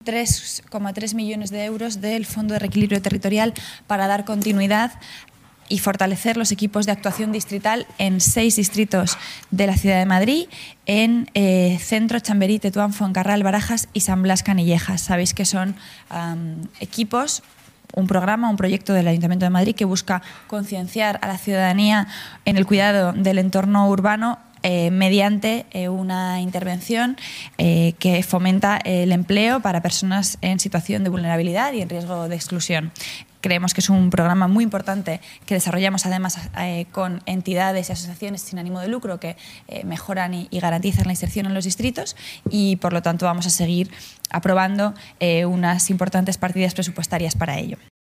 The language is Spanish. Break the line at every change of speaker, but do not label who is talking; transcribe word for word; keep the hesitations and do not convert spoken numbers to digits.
tres coma tres millones de euros del Fondo de Reequilibrio Territorial para dar continuidad y fortalecer los equipos de actuación distrital en seis distritos de la ciudad de Madrid, en eh, Centro, Chamberí, Tetuán, Fuencarral, Barajas y San Blas Canillejas. Sabéis que son um, equipos, un programa, un proyecto del Ayuntamiento de Madrid que busca concienciar a la ciudadanía en el cuidado del entorno urbano Eh, mediante eh, una intervención eh, que fomenta el empleo para personas en situación de vulnerabilidad y en riesgo de exclusión. Creemos que es un programa muy importante que desarrollamos además eh, con entidades y asociaciones sin ánimo de lucro que eh, mejoran y, y garantizan la inserción en los distritos y por lo tanto vamos a seguir aprobando eh, unas importantes partidas presupuestarias para ello.